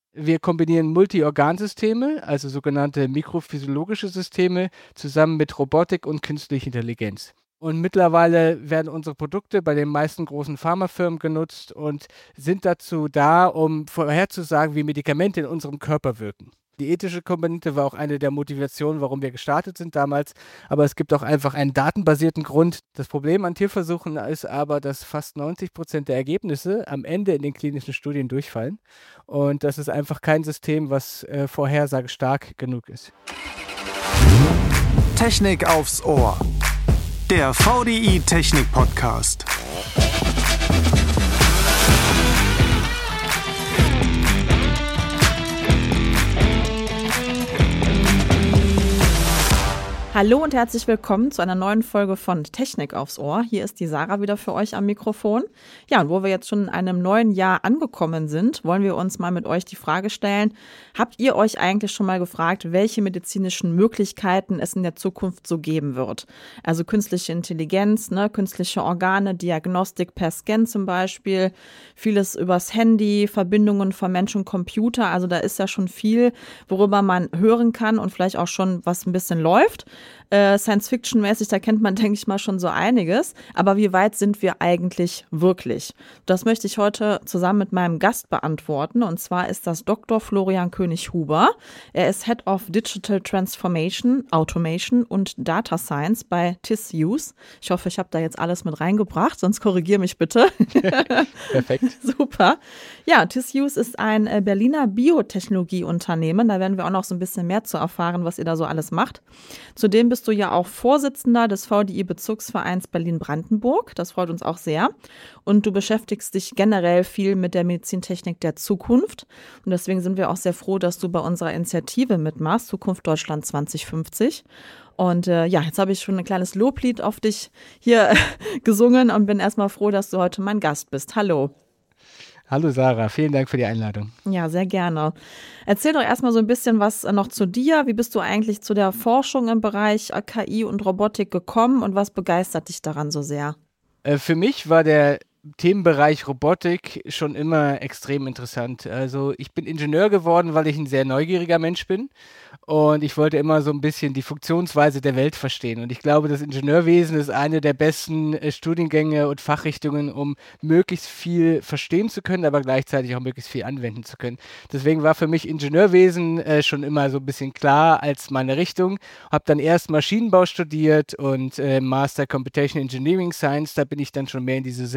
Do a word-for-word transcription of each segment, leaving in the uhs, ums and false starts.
Wir kombinieren Multiorgansysteme, also sogenannte mikrophysiologische Systeme, zusammen mit Robotik und künstlicher Intelligenz. Und mittlerweile werden unsere Produkte bei den meisten großen Pharmafirmen genutzt und sind dazu da, um vorherzusagen, wie Medikamente in unserem Körper wirken. Die ethische Komponente war auch eine der Motivationen, warum wir gestartet sind damals. Aber es gibt auch einfach einen datenbasierten Grund. Das Problem an Tierversuchen ist aber, dass fast neunzig Prozent der Ergebnisse am Ende in den klinischen Studien durchfallen. Und das ist einfach kein System, was äh, vorhersagestark genug ist. Technik aufs Ohr. Der V D I Technik Podcast. Hallo und herzlich willkommen zu einer neuen Folge von Technik aufs Ohr. Hier ist die Sarah wieder für euch am Mikrofon. Ja, und wo wir jetzt schon in einem neuen Jahr angekommen sind, wollen wir uns mal mit euch die Frage stellen, habt ihr euch eigentlich schon mal gefragt, welche medizinischen Möglichkeiten es in der Zukunft so geben wird? Also künstliche Intelligenz, ne, künstliche Organe, Diagnostik per Scan zum Beispiel, vieles übers Handy, Verbindungen von Mensch und Computer. Also da ist ja schon viel, worüber man hören kann und vielleicht auch schon was ein bisschen läuft. Äh, Science-Fiction-mäßig, da kennt man, denke ich mal, schon so einiges. Aber wie weit sind wir eigentlich wirklich? Das möchte ich heute zusammen mit meinem Gast beantworten. Und zwar ist das Doktor Florian König-Huber. Er ist Head of Digital Transformation, Automation und Data Science bei Tissuse. Ich hoffe, ich habe da jetzt alles mit reingebracht, sonst korrigiere mich bitte. Perfekt. Super. Ja, Tissuse ist ein Berliner Biotechnologieunternehmen. Da werden wir auch noch so ein bisschen mehr zu erfahren, was ihr da so alles macht. Zudem bist du ja auch Vorsitzender des V D I-Bezugsvereins Berlin-Brandenburg. Das freut uns auch sehr. Und du beschäftigst dich generell viel mit der Medizintechnik der Zukunft. Und deswegen sind wir auch sehr froh, dass du bei unserer Initiative mitmachst, Zukunft Deutschland zwanzig fünfzig. Und äh, ja, jetzt habe ich schon ein kleines Loblied auf dich hier gesungen und bin erstmal froh, dass du heute mein Gast bist. Hallo. Hallo Sarah, vielen Dank für die Einladung. Ja, sehr gerne. Erzähl doch erstmal so ein bisschen was noch zu dir. Wie bist du eigentlich zu der Forschung im Bereich K I und Robotik gekommen und was begeistert dich daran so sehr? Äh, für mich war der Themenbereich Robotik schon immer extrem interessant. Also ich bin Ingenieur geworden, weil ich ein sehr neugieriger Mensch bin und ich wollte immer so ein bisschen die Funktionsweise der Welt verstehen. Und ich glaube, das Ingenieurwesen ist eine der besten äh, Studiengänge und Fachrichtungen, um möglichst viel verstehen zu können, aber gleichzeitig auch möglichst viel anwenden zu können. Deswegen war für mich Ingenieurwesen äh, schon immer so ein bisschen klar als meine Richtung. Habe dann erst Maschinenbau studiert und äh, Master Computational Engineering Science. Da bin ich dann schon mehr in diese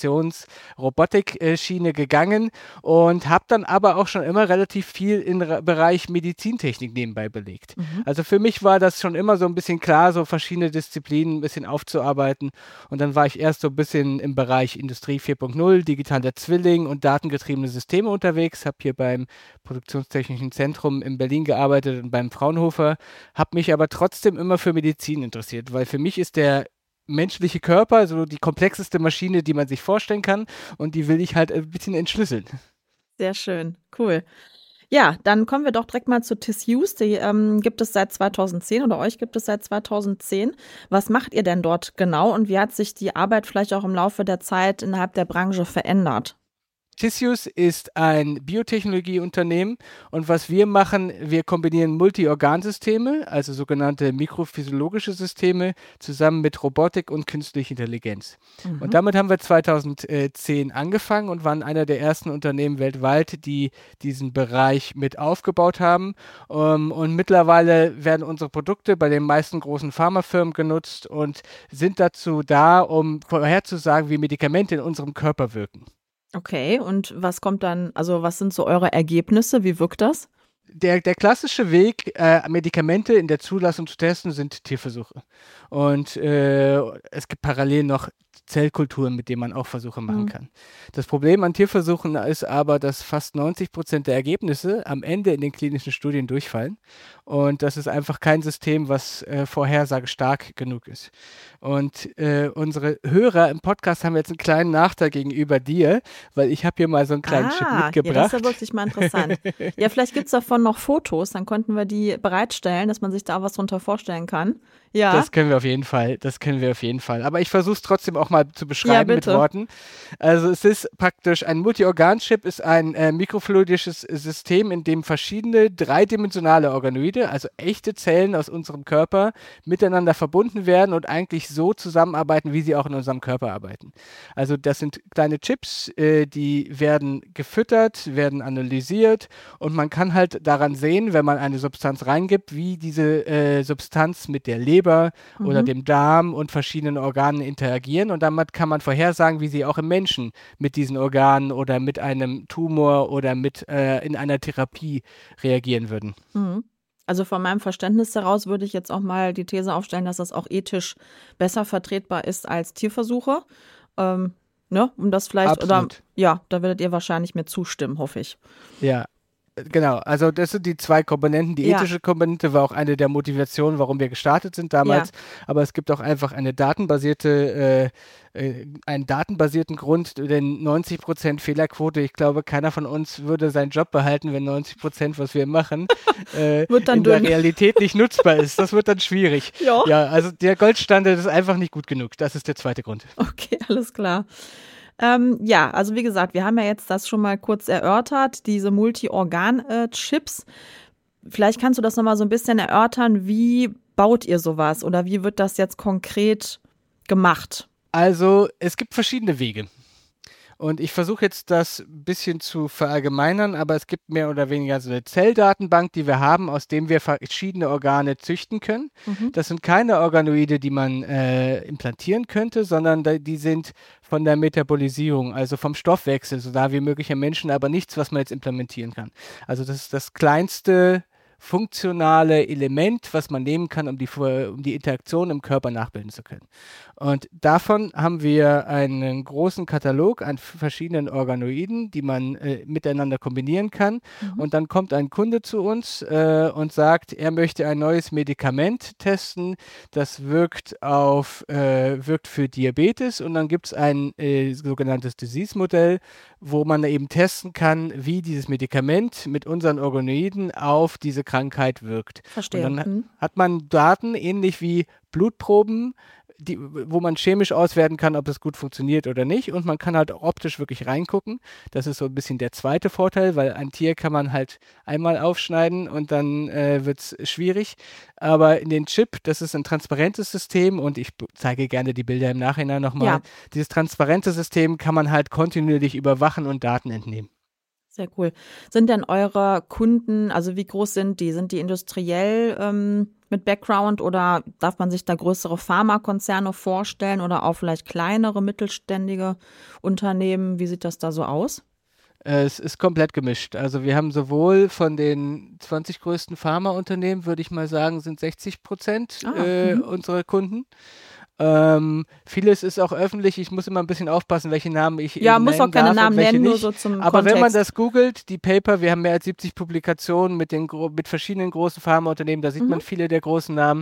Simulations-Robotik-Schiene gegangen und habe dann aber auch schon immer relativ viel im Bereich Medizintechnik nebenbei belegt. Mhm. Also für mich war das schon immer so ein bisschen klar, so verschiedene Disziplinen ein bisschen aufzuarbeiten. Und dann war ich erst so ein bisschen im Bereich Industrie vier Punkt null, digitaler Zwilling und datengetriebene Systeme unterwegs. Habe hier beim Produktionstechnischen Zentrum in Berlin gearbeitet und beim Fraunhofer. Habe mich aber trotzdem immer für Medizin interessiert, weil für mich ist der menschliche Körper so die komplexeste Maschine, die man sich vorstellen kann. Und die will ich halt ein bisschen entschlüsseln. Sehr schön, cool. Ja, dann kommen wir doch direkt mal zu Tissuse. Die ähm, gibt es seit zweitausendzehn oder euch gibt es seit zweitausendzehn. Was macht ihr denn dort genau und wie hat sich die Arbeit vielleicht auch im Laufe der Zeit innerhalb der Branche verändert? Tissuse ist ein Biotechnologieunternehmen und was wir machen, wir kombinieren Multiorgansysteme, also sogenannte mikrophysiologische Systeme, zusammen mit Robotik und künstlicher Intelligenz. Mhm. Und damit haben wir zweitausendzehn angefangen und waren einer der ersten Unternehmen weltweit, die diesen Bereich mit aufgebaut haben. Um, und mittlerweile werden unsere Produkte bei den meisten großen Pharmafirmen genutzt und sind dazu da, um vorherzusagen, wie Medikamente in unserem Körper wirken. Okay, und was kommt dann, also was sind so eure Ergebnisse? Wie wirkt das? Der, der klassische Weg, äh, Medikamente in der Zulassung zu testen, sind Tierversuche. Und äh, es gibt parallel noch Zellkulturen, mit denen man auch Versuche machen mhm. kann. Das Problem an Tierversuchen ist aber, dass fast neunzig Prozent der Ergebnisse am Ende in den klinischen Studien durchfallen. Und das ist einfach kein System, was äh, vorhersagestark genug ist. Und äh, unsere Hörer im Podcast haben jetzt einen kleinen Nachteil gegenüber dir, weil ich habe hier mal so einen kleinen ah, Chip mitgebracht. Ja, das ist ja wirklich mal interessant. Ja, vielleicht gibt es davon noch Fotos, dann könnten wir die bereitstellen, dass man sich da was drunter vorstellen kann. Ja. Das können wir auf jeden Fall, das können wir auf jeden Fall. Aber ich versuche es trotzdem auch mal zu beschreiben ja, mit Worten. Also es ist praktisch, ein Multi-Organ-Chip ist ein äh, mikrofluidisches System, in dem verschiedene dreidimensionale Organoide, also echte Zellen aus unserem Körper, miteinander verbunden werden und eigentlich so zusammenarbeiten, wie sie auch in unserem Körper arbeiten. Also das sind kleine Chips, äh, die werden gefüttert, werden analysiert und man kann halt daran sehen, wenn man eine Substanz reingibt, wie diese äh, Substanz mit der Leber Mhm. oder dem Darm und verschiedenen Organen interagieren und damit kann man vorhersagen, wie sie auch im Menschen mit diesen Organen oder mit einem Tumor oder mit äh, in einer Therapie reagieren würden. Mhm. Also von meinem Verständnis heraus würde ich jetzt auch mal die These aufstellen, dass das auch ethisch besser vertretbar ist als Tierversuche. Ähm, ne? Um das vielleicht, Absolut. oder ja, da werdet ihr wahrscheinlich mir zustimmen, hoffe ich. Ja. Genau, also das sind die zwei Komponenten. Die ja. ethische Komponente war auch eine der Motivationen, warum wir gestartet sind damals. Ja. Aber es gibt auch einfach eine datenbasierte, äh, äh, einen datenbasierten Grund, denn neunzig Prozent Fehlerquote, ich glaube, keiner von uns würde seinen Job behalten, wenn neunzig Prozent, was wir machen, äh, wird dann in dünn. der Realität nicht nutzbar ist. Das wird dann schwierig. Ja. ja, also der Goldstandard ist einfach nicht gut genug. Das ist der zweite Grund. Okay, alles klar. Ähm, ja, also wie gesagt, wir haben ja jetzt das schon mal kurz erörtert, diese Multi-Organ-Chips. Vielleicht kannst du das nochmal so ein bisschen erörtern, wie baut ihr sowas oder wie wird das jetzt konkret gemacht? Also es gibt verschiedene Wege. Und ich versuche jetzt das ein bisschen zu verallgemeinern, aber es gibt mehr oder weniger so eine Zelldatenbank, die wir haben, aus dem wir verschiedene Organe züchten können. Mhm. Das sind keine Organoide, die man äh, implantieren könnte, sondern die sind von der Metabolisierung, also vom Stoffwechsel, so da wie möglich im Menschen, aber nichts, was man jetzt implementieren kann. Also das ist das kleinste funktionale Element, was man nehmen kann, um die, um die Interaktion im Körper nachbilden zu können. Und davon haben wir einen großen Katalog an verschiedenen Organoiden, die man äh, miteinander kombinieren kann. Mhm. Und dann kommt ein Kunde zu uns äh, und sagt, er möchte ein neues Medikament testen, das wirkt auf, äh, wirkt für Diabetes. Und dann gibt es ein äh, sogenanntes Disease-Modell, wo man eben testen kann, wie dieses Medikament mit unseren Organoiden auf diese Krankheit wirkt. Verstehe. Und dann mhm. hat man Daten, ähnlich wie Blutproben, die, wo man chemisch auswerten kann, ob es gut funktioniert oder nicht. Und man kann halt optisch wirklich reingucken. Das ist so ein bisschen der zweite Vorteil, weil ein Tier kann man halt einmal aufschneiden und dann äh, wird es schwierig. Aber in den Chip, das ist ein transparentes System und ich zeige gerne die Bilder im Nachhinein nochmal. Ja. Dieses transparente System kann man halt kontinuierlich überwachen und Daten entnehmen. Sehr cool. Sind denn eure Kunden, also wie groß sind die? Sind die industriell ähm, mit Background oder darf man sich da größere Pharmakonzerne vorstellen oder auch vielleicht kleinere, mittelständige Unternehmen? Wie sieht das da so aus? Es ist komplett gemischt. Also wir haben sowohl von den zwanzig größten Pharmaunternehmen, würde ich mal sagen, sind sechzig Prozent ah, äh, unserer Kunden. Ähm, vieles ist auch öffentlich. Ich muss immer ein bisschen aufpassen, welche Namen ich Ja, muss auch keine Namen nennen, nicht. nur so zum Aber Kontext. Wenn man das googelt, die Paper, wir haben mehr als siebzig Publikationen mit, den, mit verschiedenen großen Pharmaunternehmen, da sieht mhm. man viele der großen Namen.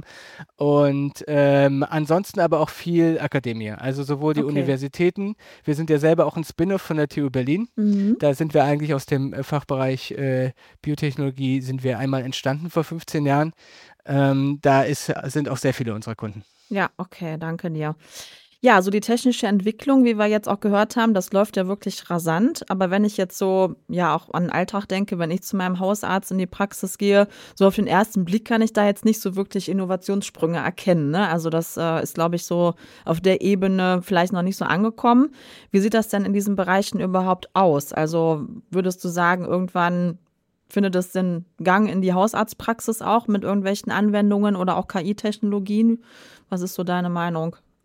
Und ähm, ansonsten aber auch viel Akademie. Also sowohl die okay. Universitäten, wir sind ja selber auch ein Spin-off von der T U Berlin. Mhm. Da sind wir eigentlich aus dem Fachbereich äh, Biotechnologie, sind wir einmal entstanden vor fünfzehn Jahren. Ähm, da ist, sind auch sehr viele unserer Kunden. Ja, okay, danke dir. Ja, so die technische Entwicklung, wie wir jetzt auch gehört haben, das läuft ja wirklich rasant. Aber wenn ich jetzt so, ja, auch an den Alltag denke, wenn ich zu meinem Hausarzt in die Praxis gehe, so auf den ersten Blick kann ich da jetzt nicht so wirklich Innovationssprünge erkennen. Ne? Also das äh, ist, glaube ich, so auf der Ebene vielleicht noch nicht so angekommen. Wie sieht das denn in diesen Bereichen überhaupt aus? Also würdest du sagen, irgendwann findet es den Gang in die Hausarztpraxis auch mit irgendwelchen Anwendungen oder auch K I-Technologien? Was ist so deine Meinung?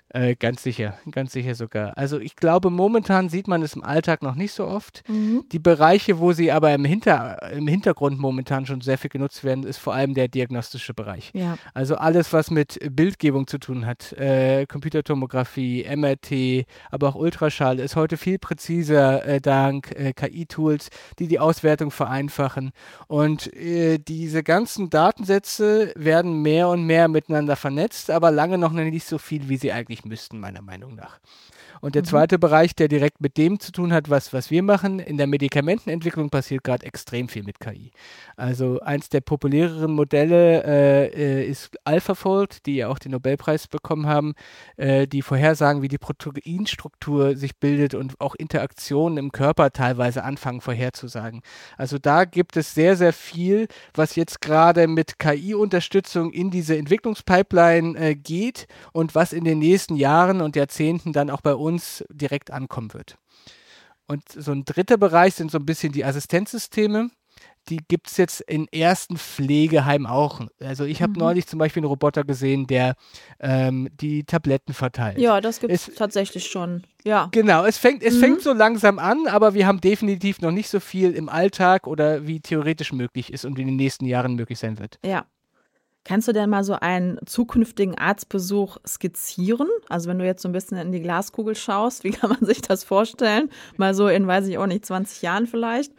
Äh, ganz sicher, ganz sicher sogar. Also ich glaube, momentan sieht man es im Alltag noch nicht so oft. Mhm. Die Bereiche, wo sie aber im, Hinter, im Hintergrund momentan schon sehr viel genutzt werden, ist vor allem der diagnostische Bereich. Ja. Also alles, was mit Bildgebung zu tun hat, äh, Computertomographie, M R T, aber auch Ultraschall, ist heute viel präziser äh, dank äh, K I-Tools, die die Auswertung vereinfachen. Und äh, diese ganzen Datensätze werden mehr und mehr miteinander vernetzt, aber lange noch nicht so viel, wie sie eigentlich müssten, meiner Meinung nach. Und der Mhm. zweite Bereich, der direkt mit dem zu tun hat, was, was wir machen, in der Medikamentenentwicklung passiert gerade extrem viel mit K I. Also eins der populäreren Modelle äh, ist AlphaFold, die ja auch den Nobelpreis bekommen haben, äh, die vorhersagen, wie die Proteinstruktur sich bildet und auch Interaktionen im Körper teilweise anfangen vorherzusagen. Also da gibt es sehr, sehr viel, was jetzt gerade mit K I-Unterstützung in diese Entwicklungspipeline äh, geht und was in den nächsten Jahren und Jahrzehnten dann auch bei uns direkt ankommen wird. Und so ein dritter Bereich sind so ein bisschen die Assistenzsysteme. Die gibt es jetzt in ersten Pflegeheimen auch. Also ich habe Mhm. neulich zum Beispiel einen Roboter gesehen, der ähm, die Tabletten verteilt. Ja, das gibt es Es- tatsächlich schon. Ja. Genau, es fängt, es Mhm. fängt so langsam an, aber wir haben definitiv noch nicht so viel im Alltag oder wie theoretisch möglich ist und in den nächsten Jahren möglich sein wird. Ja. Kannst du denn mal so einen zukünftigen Arztbesuch skizzieren? Also wenn du jetzt so ein bisschen in die Glaskugel schaust, wie kann man sich das vorstellen? Mal so in, weiß ich auch nicht, zwanzig Jahren vielleicht?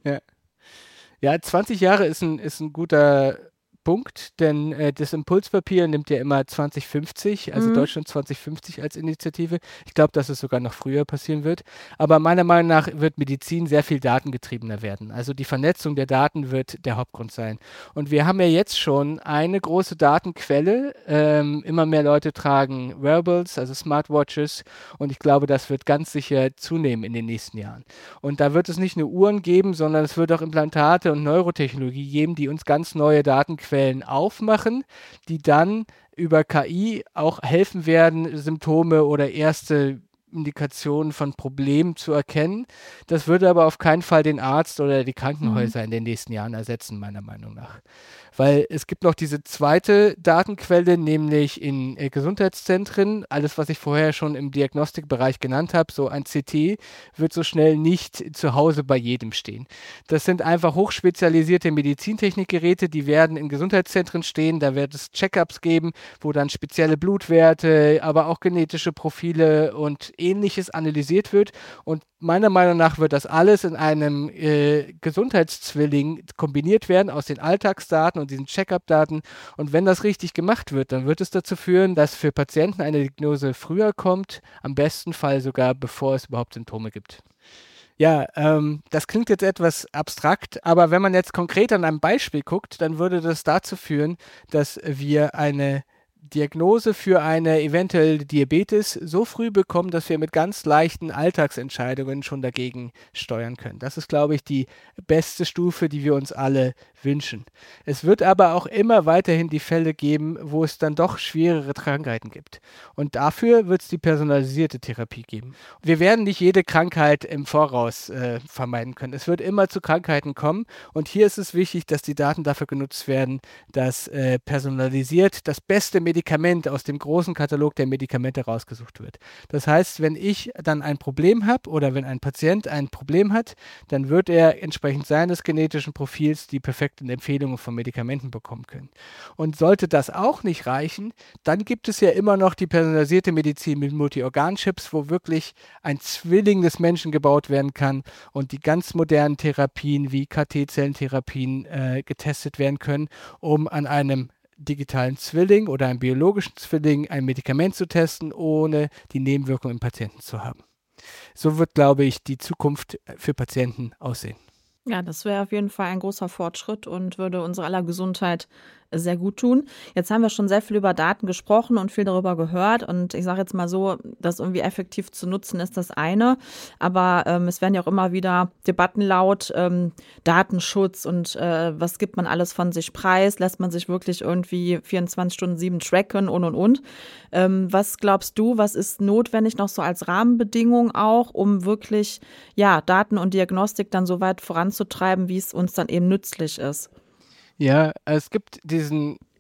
Ja, zwanzig Jahre ist ein, ist ein guter Punkt, denn äh, das Impulspapier nimmt ja immer zwanzig fünfzig, also Mhm. Deutschland zwanzig fünfzig als Initiative. Ich glaube, dass es sogar noch früher passieren wird. Aber meiner Meinung nach wird Medizin sehr viel datengetriebener werden. Also die Vernetzung der Daten wird der Hauptgrund sein. Und wir haben ja jetzt schon eine große Datenquelle. Ähm, immer mehr Leute tragen Wearables, also Smartwatches. Und ich glaube, das wird ganz sicher zunehmen in den nächsten Jahren. Und da wird es nicht nur Uhren geben, sondern es wird auch Implantate und Neurotechnologie geben, die uns ganz neue Datenquellen aufmachen, die dann über K I auch helfen werden, Symptome oder erste Indikationen von Problemen zu erkennen. Das würde aber auf keinen Fall den Arzt oder die Krankenhäuser in den nächsten Jahren ersetzen, meiner Meinung nach. Weil es gibt noch diese zweite Datenquelle, nämlich in äh, Gesundheitszentren. Alles, was ich vorher schon im Diagnostikbereich genannt habe, so ein C T, wird so schnell nicht zu Hause bei jedem stehen. Das sind einfach hochspezialisierte Medizintechnikgeräte, die werden in Gesundheitszentren stehen. Da wird es Check-ups geben, wo dann spezielle Blutwerte, aber auch genetische Profile und Ähnliches analysiert wird. Und meiner Meinung nach wird das alles in einem äh, Gesundheitszwilling kombiniert werden aus den Alltagsdaten und diesen Check-up-Daten. Und wenn das richtig gemacht wird, dann wird es dazu führen, dass für Patienten eine Diagnose früher kommt, am besten Fall sogar bevor es überhaupt Symptome gibt. Ja, ähm, das klingt jetzt etwas abstrakt, aber wenn man jetzt konkret an einem Beispiel guckt, dann würde das dazu führen, dass wir eine Diagnose für eine eventuelle Diabetes so früh bekommen, dass wir mit ganz leichten Alltagsentscheidungen schon dagegen steuern können. Das ist, glaube ich, die beste Stufe, die wir uns alle wünschen. Es wird aber auch immer weiterhin die Fälle geben, wo es dann doch schwerere Krankheiten gibt. Und dafür wird es die personalisierte Therapie geben. Wir werden nicht jede Krankheit im Voraus äh, vermeiden können. Es wird immer zu Krankheiten kommen. Und hier ist es wichtig, dass die Daten dafür genutzt werden, dass äh, personalisiert das beste Medikament aus dem großen Katalog der Medikamente rausgesucht wird. Das heißt, wenn ich dann ein Problem habe oder wenn ein Patient ein Problem hat, dann wird er entsprechend seines genetischen Profils die perfekten Empfehlungen von Medikamenten bekommen können. Und sollte das auch nicht reichen, dann gibt es ja immer noch die personalisierte Medizin mit Multi-Organ-Chips, wo wirklich ein Zwilling des Menschen gebaut werden kann und die ganz modernen Therapien wie K T-Zellentherapien äh, getestet werden können, um an einem digitalen Zwilling oder einem biologischen Zwilling ein Medikament zu testen, ohne die Nebenwirkungen im Patienten zu haben. So wird, glaube ich, die Zukunft für Patienten aussehen. Ja, das wäre auf jeden Fall ein großer Fortschritt und würde unserer aller Gesundheit sehr gut tun. Jetzt haben wir schon sehr viel über Daten gesprochen und viel darüber gehört. Und ich sage jetzt mal so, das irgendwie effektiv zu nutzen, ist das eine. Aber ähm, es werden ja auch immer wieder Debatten laut, ähm, Datenschutz und äh, was gibt man alles von sich preis? Lässt man sich wirklich irgendwie vierundzwanzig Stunden sieben tracken und, und, und. Ähm, was glaubst du, was ist notwendig noch so als Rahmenbedingung auch, um wirklich, ja, Daten und Diagnostik dann so weit voranzutreiben, wie es uns dann eben nützlich ist? Ja, es gibt diesen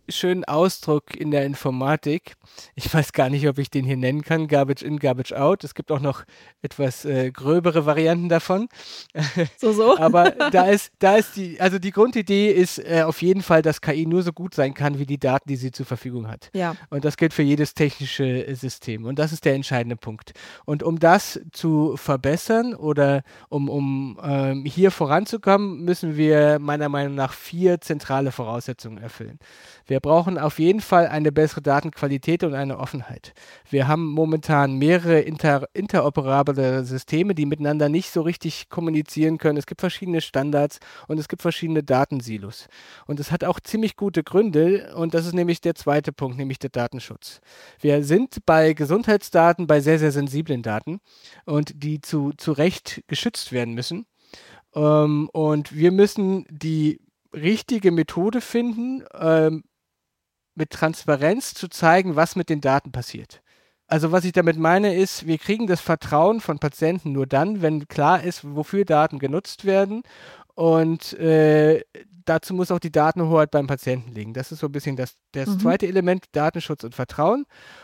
schönen Ausdruck in der Informatik. Ich weiß gar nicht, ob ich den hier nennen kann. Garbage in, Garbage out. Es gibt auch noch etwas äh, gröbere Varianten davon. So, so. Aber da ist, da ist die, also die Grundidee ist äh, auf jeden Fall, dass K I nur so gut sein kann, wie die Daten, die sie zur Verfügung hat. Ja. Und das gilt für jedes technische äh, System. Und das ist der entscheidende Punkt. Und um das zu verbessern oder um, um ähm, hier voranzukommen, müssen wir meiner Meinung nach vier zentrale Voraussetzungen erfüllen. Wir brauchen auf jeden Fall eine bessere Datenqualität und eine Offenheit. Wir haben momentan mehrere inter, interoperable Systeme, die miteinander nicht so richtig kommunizieren können. Es gibt verschiedene Standards und es gibt verschiedene Datensilos. Und es hat auch ziemlich gute Gründe und das ist nämlich der zweite Punkt, nämlich der Datenschutz. Wir sind bei Gesundheitsdaten bei sehr, sehr sensiblen Daten und die zu, zu Recht geschützt werden müssen. Ähm, und wir müssen die richtige Methode finden, ähm, mit Transparenz zu zeigen, was mit den Daten passiert. Also was ich damit meine ist, wir kriegen das Vertrauen von Patienten nur dann, wenn klar ist, wofür Daten genutzt werden und äh, dazu muss auch die Datenhoheit beim Patienten liegen. Das ist so ein bisschen das, das mhm. zweite Element, Datenschutz und Vertrauen.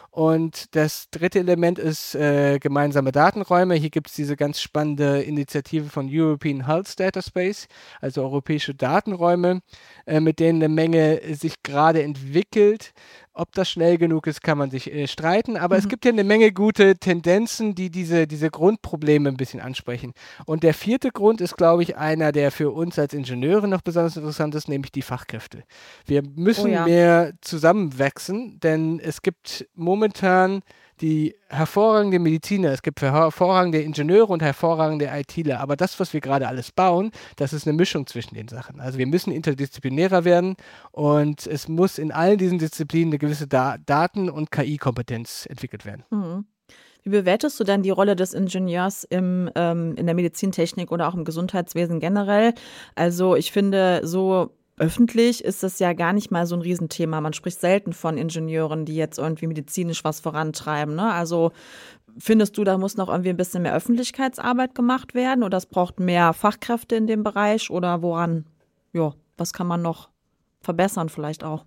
Und das dritte Element ist äh, gemeinsame Datenräume. Hier gibt es diese ganz spannende Initiative von European Health Data Space, also europäische Datenräume, äh, mit denen eine Menge sich gerade entwickelt. Ob das schnell genug ist, kann man sich äh, streiten, aber mhm. es gibt ja eine Menge gute Tendenzen, die diese, diese Grundprobleme ein bisschen ansprechen. Und der vierte Grund ist, glaube ich, einer, der für uns als Ingenieure noch besonders interessant ist, nämlich die Fachkräfte. Wir müssen oh ja. mehr zusammenwachsen, denn es gibt momentan die hervorragende Mediziner, es gibt hervorragende Ingenieure und hervorragende ITler, aber das, was wir gerade alles bauen, das ist eine Mischung zwischen den Sachen. Also wir müssen interdisziplinärer werden und es muss in allen diesen Disziplinen eine gewisse Da- Daten- und K I-Kompetenz entwickelt werden. Mhm. Wie bewertest du denn die Rolle des Ingenieurs im, ähm, in der Medizintechnik oder auch im Gesundheitswesen generell? Also ich finde, so öffentlich ist das ja gar nicht mal so ein Riesenthema. Man spricht selten von Ingenieuren, die jetzt irgendwie medizinisch was vorantreiben, ne? Also findest du, da muss noch irgendwie ein bisschen mehr Öffentlichkeitsarbeit gemacht werden oder es braucht mehr Fachkräfte in dem Bereich oder woran, ja, was kann man noch verbessern vielleicht auch?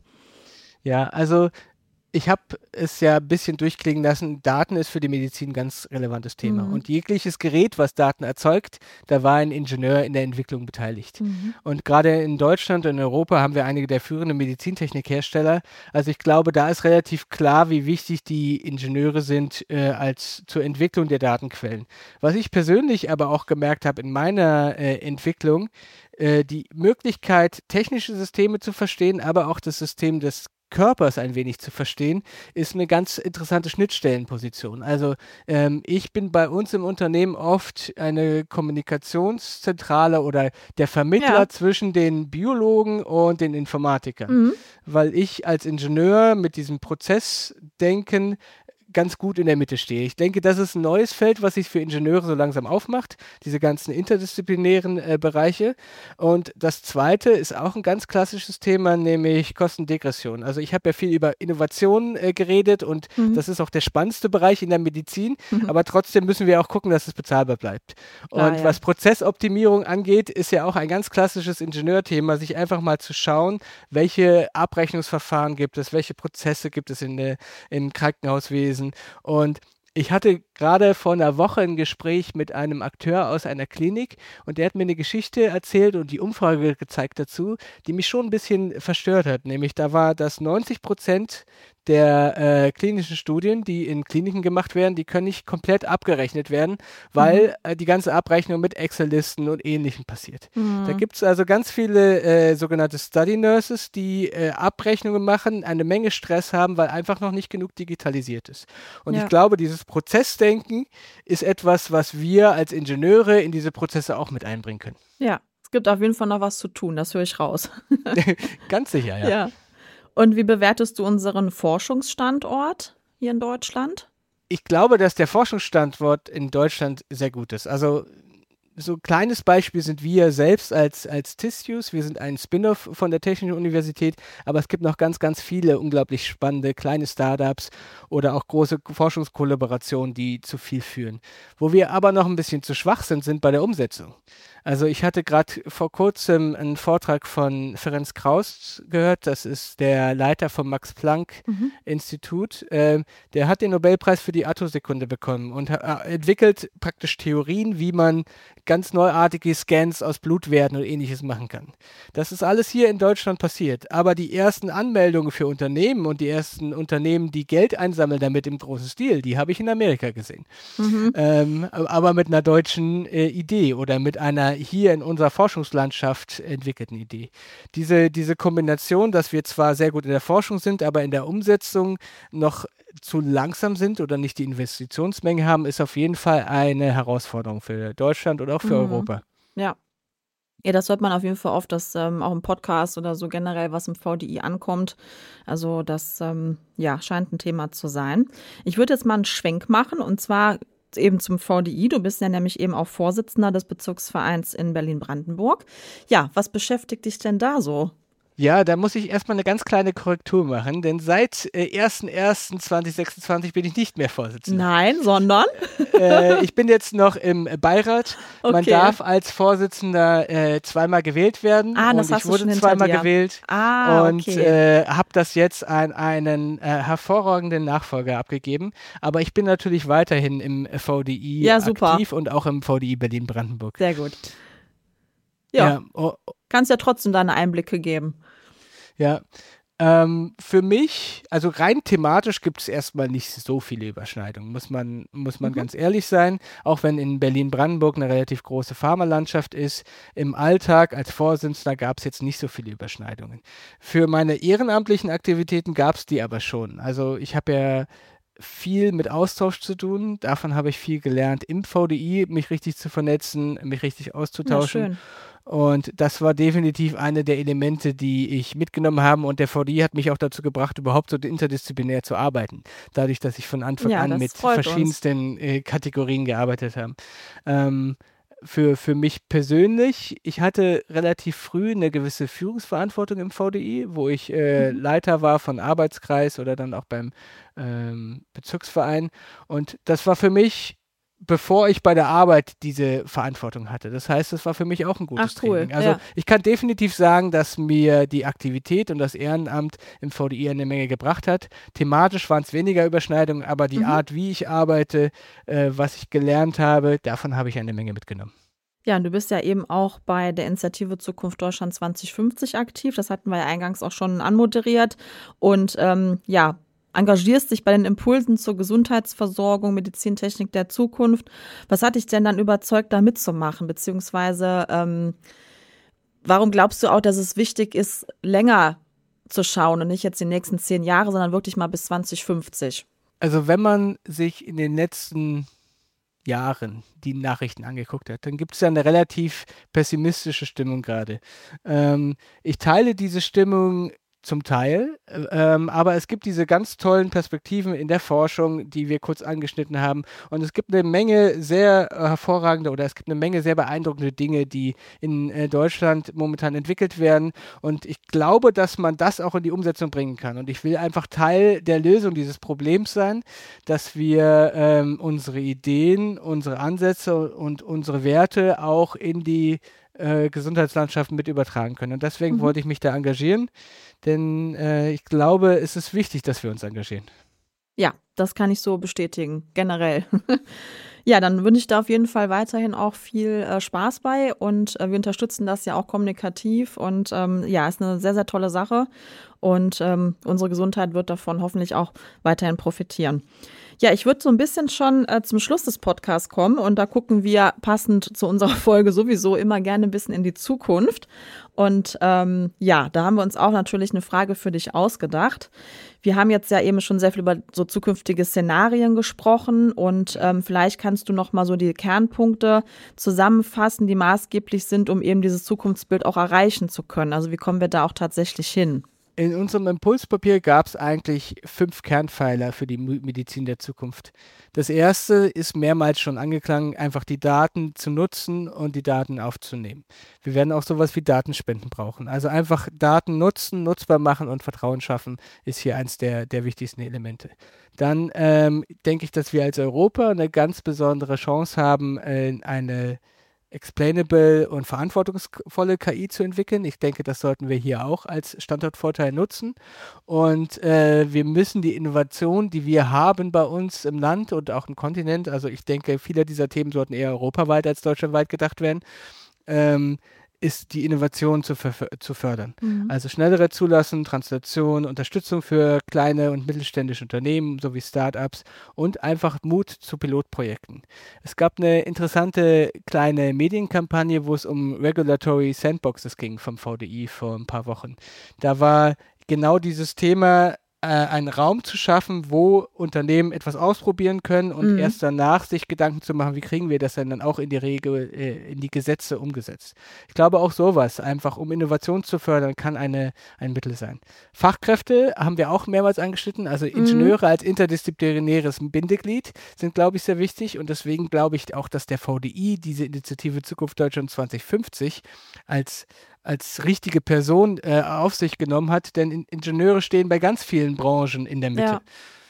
Ja, also ich habe es ja ein bisschen durchklingen lassen, Daten ist für die Medizin ein ganz relevantes Thema. Mhm. Und jegliches Gerät, was Daten erzeugt, da war ein Ingenieur in der Entwicklung beteiligt. Mhm. Und gerade in Deutschland und in Europa haben wir einige der führenden Medizintechnikhersteller. Also ich glaube, da ist relativ klar, wie wichtig die Ingenieure sind äh, als zur Entwicklung der Datenquellen. Was ich persönlich aber auch gemerkt habe in meiner äh, Entwicklung, äh, die Möglichkeit, technische Systeme zu verstehen, aber auch das System des Körpers ein wenig zu verstehen, ist eine ganz interessante Schnittstellenposition. Also ähm, ich bin bei uns im Unternehmen oft eine Kommunikationszentrale oder der Vermittler ja. zwischen den Biologen und den Informatikern, mhm. weil ich als Ingenieur mit diesem Prozessdenken ganz gut in der Mitte stehe. Ich denke, das ist ein neues Feld, was sich für Ingenieure so langsam aufmacht, diese ganzen interdisziplinären äh, Bereiche. Und das zweite ist auch ein ganz klassisches Thema, nämlich Kostendegression. Also ich habe ja viel über Innovation äh, geredet und mhm. das ist auch der spannendste Bereich in der Medizin, mhm. aber trotzdem müssen wir auch gucken, dass es bezahlbar bleibt. Und ah, ja. was Prozessoptimierung angeht, ist ja auch ein ganz klassisches Ingenieurthema, sich einfach mal zu schauen, welche Abrechnungsverfahren gibt es, welche Prozesse gibt es in der, im Krankenhauswesen. Und ich hatte gerade vor einer Woche ein Gespräch mit einem Akteur aus einer Klinik und der hat mir eine Geschichte erzählt und die Umfrage gezeigt dazu, die mich schon ein bisschen verstört hat. Nämlich da war, dass neunzig Prozent der äh, klinischen Studien, die in Kliniken gemacht werden, die können nicht komplett abgerechnet werden, weil mhm. äh, die ganze Abrechnung mit Excel-Listen und Ähnlichem passiert. Mhm. Da gibt es also ganz viele äh, sogenannte Study Nurses, die äh, Abrechnungen machen, eine Menge Stress haben, weil einfach noch nicht genug digitalisiert ist. Und ja. ich glaube, dieses Prozessdenken ist etwas, was wir als Ingenieure in diese Prozesse auch mit einbringen können. Ja, es gibt auf jeden Fall noch was zu tun, das höre ich raus. Ganz sicher, ja. ja. Und wie bewertest du unseren Forschungsstandort hier in Deutschland? Ich glaube, dass der Forschungsstandort in Deutschland sehr gut ist. Also so ein kleines Beispiel sind wir selbst als, als Tissue. Wir sind ein Spin-off von der Technischen Universität, aber es gibt noch ganz, ganz viele unglaublich spannende kleine Startups oder auch große Forschungskollaborationen, die zu viel führen. Wo wir aber noch ein bisschen zu schwach sind, sind bei der Umsetzung. Also ich hatte gerade vor kurzem einen Vortrag von Ferenc Krausz gehört, das ist der Leiter vom Max-Planck-Institut. Mhm. Ähm, der hat den Nobelpreis für die Attosekunde bekommen und ha- entwickelt praktisch Theorien, wie man ganz neuartige Scans aus Blutwerten und ähnliches machen kann. Das ist alles hier in Deutschland passiert, aber die ersten Anmeldungen für Unternehmen und die ersten Unternehmen, die Geld einsammeln damit im großen Stil, die habe ich in Amerika gesehen. Mhm. Ähm, aber mit einer deutschen äh, Idee oder mit einer hier in unserer Forschungslandschaft entwickelten Idee. Diese, diese Kombination, dass wir zwar sehr gut in der Forschung sind, aber in der Umsetzung noch zu langsam sind oder nicht die Investitionsmenge haben, ist auf jeden Fall eine Herausforderung für Deutschland oder auch für mhm. Europa. Ja. Ja, das hört man auf jeden Fall oft, dass ähm, auch im Podcast oder so generell was im V D I ankommt. Also das ähm, ja, scheint ein Thema zu sein. Ich würde jetzt mal einen Schwenk machen und zwar eben zum V D I. Du bist ja nämlich eben auch Vorsitzender des Bezirksvereins in Berlin-Brandenburg. Ja, was beschäftigt dich denn da so? Ja, da muss ich erstmal eine ganz kleine Korrektur machen, denn seit äh, erster erster zweitausendsechsundzwanzig bin ich nicht mehr Vorsitzender. Nein, sondern? äh, ich bin jetzt noch im Beirat. Okay. Man darf als Vorsitzender äh, zweimal gewählt werden. Ah, das und hast ich wurde du schon zweimal hinter dir. gewählt Ah, und okay. äh, habe das jetzt an einen äh, hervorragenden Nachfolger abgegeben. Aber ich bin natürlich weiterhin im V D I ja, super. aktiv und auch im V D I Berlin-Brandenburg. Sehr gut. Ja, ja oh, kannst ja trotzdem deine Einblicke geben. Ja, ähm, für mich, also rein thematisch gibt es erstmal nicht so viele Überschneidungen, muss man, muss man mhm. ganz ehrlich sein, auch wenn in Berlin-Brandenburg eine relativ große Pharmalandschaft ist. Im Alltag als Vorsitzender gab es jetzt nicht so viele Überschneidungen. Für meine ehrenamtlichen Aktivitäten gab es die aber schon. Also ich habe ja viel mit Austausch zu tun, davon habe ich viel gelernt im V D I, mich richtig zu vernetzen, mich richtig auszutauschen. Ja, schön. Und das war definitiv eine der Elemente, die ich mitgenommen habe. Und der V D I hat mich auch dazu gebracht, überhaupt so interdisziplinär zu arbeiten. Dadurch, dass ich von Anfang ja, an mit verschiedensten äh, Kategorien gearbeitet habe. Ähm, für, für mich persönlich, ich hatte relativ früh eine gewisse Führungsverantwortung im V D I, wo ich äh, mhm. Leiter war von Arbeitskreis oder dann auch beim ähm, Bezirksverein. Und das war für mich, bevor ich bei der Arbeit diese Verantwortung hatte. Das heißt, das war für mich auch ein gutes Ach, cool. Training. Also ja. ich kann definitiv sagen, dass mir die Aktivität und das Ehrenamt im V D I eine Menge gebracht hat. Thematisch waren es weniger Überschneidungen, aber die mhm. Art, wie ich arbeite, äh, was ich gelernt habe, davon habe ich eine Menge mitgenommen. Ja, und du bist ja eben auch bei der Initiative Zukunft Deutschland zwanzig fünfzig aktiv. Das hatten wir ja eingangs auch schon anmoderiert. Und ähm, ja, engagierst dich bei den Impulsen zur Gesundheitsversorgung, Medizintechnik der Zukunft. Was hat dich denn dann überzeugt, da mitzumachen? Beziehungsweise, ähm, warum glaubst du auch, dass es wichtig ist, länger zu schauen und nicht jetzt die nächsten zehn Jahre, sondern wirklich mal bis zwanzig fünfzig? Also wenn man sich in den letzten Jahren die Nachrichten angeguckt hat, dann gibt es ja eine relativ pessimistische Stimmung gerade. Ähm, ich teile diese Stimmung zum Teil, ähm, aber es gibt diese ganz tollen Perspektiven in der Forschung, die wir kurz angeschnitten haben, und es gibt eine Menge sehr hervorragende oder es gibt eine Menge sehr beeindruckende Dinge, die in äh, Deutschland momentan entwickelt werden, und ich glaube, dass man das auch in die Umsetzung bringen kann, und ich will einfach Teil der Lösung dieses Problems sein, dass wir ähm, unsere Ideen, unsere Ansätze und unsere Werte auch in die äh, Gesundheitslandschaft mit übertragen können, und deswegen mhm. wollte ich mich da engagieren. Denn äh, ich glaube, es ist wichtig, dass wir uns engagieren. Ja, das kann ich so bestätigen, generell. Ja, dann wünsche ich da auf jeden Fall weiterhin auch viel äh, Spaß bei, und äh, wir unterstützen das ja auch kommunikativ, und ähm, ja, ist eine sehr, sehr tolle Sache, und ähm, unsere Gesundheit wird davon hoffentlich auch weiterhin profitieren. Ja, ich würde so ein bisschen schon äh, zum Schluss des Podcasts kommen, und da gucken wir passend zu unserer Folge sowieso immer gerne ein bisschen in die Zukunft. Und ähm, ja, da haben wir uns auch natürlich eine Frage für dich ausgedacht. Wir haben jetzt ja eben schon sehr viel über so zukünftige Szenarien gesprochen, und ähm, vielleicht kannst du noch mal so die Kernpunkte zusammenfassen, die maßgeblich sind, um eben dieses Zukunftsbild auch erreichen zu können. Also wie kommen wir da auch tatsächlich hin? In unserem Impulspapier gab es eigentlich fünf Kernpfeiler für die Medizin der Zukunft. Das erste ist mehrmals schon angeklungen, einfach die Daten zu nutzen und die Daten aufzunehmen. Wir werden auch sowas wie Datenspenden brauchen. Also einfach Daten nutzen, nutzbar machen und Vertrauen schaffen, ist hier eins der, der wichtigsten Elemente. Dann ähm, denke ich, dass wir als Europa eine ganz besondere Chance haben, äh, eine explainable und verantwortungsvolle K I zu entwickeln. Ich denke, das sollten wir hier auch als Standortvorteil nutzen. Und äh, wir müssen die Innovation, die wir haben bei uns im Land und auch im Kontinent, also ich denke, viele dieser Themen sollten eher europaweit als deutschlandweit gedacht werden, ähm, ist die Innovation zu, zu fördern. Mhm. Also schnellere Zulassen, Translation, Unterstützung für kleine und mittelständische Unternehmen sowie Startups und einfach Mut zu Pilotprojekten. Es gab eine interessante kleine Medienkampagne, wo es um Regulatory Sandboxes ging vom V D I vor ein paar Wochen. Da war genau dieses Thema, einen Raum zu schaffen, wo Unternehmen etwas ausprobieren können und mhm. erst danach sich Gedanken zu machen, wie kriegen wir das denn dann auch in die Regel, äh, in die Gesetze umgesetzt. Ich glaube auch sowas, einfach um Innovation zu fördern, kann eine, ein Mittel sein. Fachkräfte haben wir auch mehrmals angeschnitten, also Ingenieure mhm. als interdisziplinäres Bindeglied sind, glaube ich, sehr wichtig und deswegen glaube ich auch, dass der V D I diese Initiative Zukunft Deutschland zwanzig fünfzig als als richtige Person äh, auf sich genommen hat, denn in, Ingenieure stehen bei ganz vielen Branchen in der Mitte.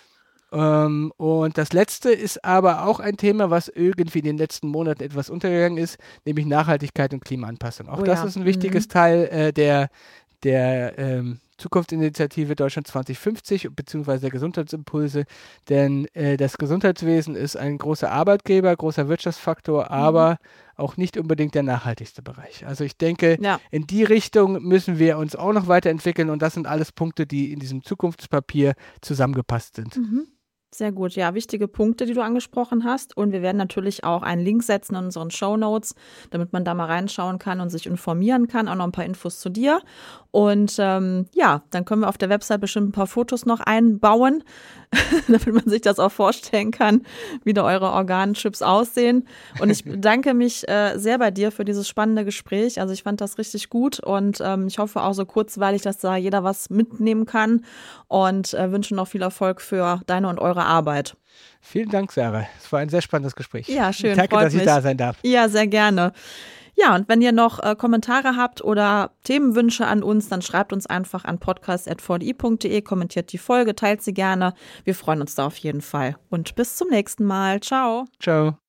Ja. Ähm, und das Letzte ist aber auch ein Thema, was irgendwie in den letzten Monaten etwas untergegangen ist, nämlich Nachhaltigkeit und Klimaanpassung. Auch oh, das ja. ist ein wichtiges mhm. Teil äh, der, der ähm, Zukunftsinitiative Deutschland zwanzig fünfzig beziehungsweise der Gesundheitsimpulse, denn äh, das Gesundheitswesen ist ein großer Arbeitgeber, großer Wirtschaftsfaktor, aber mhm. auch nicht unbedingt der nachhaltigste Bereich. Also ich denke, ja. in die Richtung müssen wir uns auch noch weiterentwickeln und das sind alles Punkte, die in diesem Zukunftspapier zusammengepasst sind. Mhm. Sehr gut, ja, wichtige Punkte, die du angesprochen hast. Und wir werden natürlich auch einen Link setzen in unseren Shownotes, damit man da mal reinschauen kann und sich informieren kann. Auch noch ein paar Infos zu dir. Und ähm, ja, dann können wir auf der Website bestimmt ein paar Fotos noch einbauen, damit man sich das auch vorstellen kann, wie da eure Organchips aussehen. Und ich bedanke mich äh, sehr bei dir für dieses spannende Gespräch. Also ich fand das richtig gut und ähm, ich hoffe auch so kurzweilig, dass da jeder was mitnehmen kann und äh, wünsche noch viel Erfolg für deine und eure Arbeit. Vielen Dank, Sarah. Es war ein sehr spannendes Gespräch. Ja, schön. Danke, dass ich mich. da sein darf. Ja, sehr gerne. Ja, und wenn ihr noch äh, Kommentare habt oder Themenwünsche an uns, dann schreibt uns einfach an podcast at v d i punkt d e, kommentiert die Folge, teilt sie gerne. Wir freuen uns da auf jeden Fall. Und bis zum nächsten Mal. Ciao. Ciao.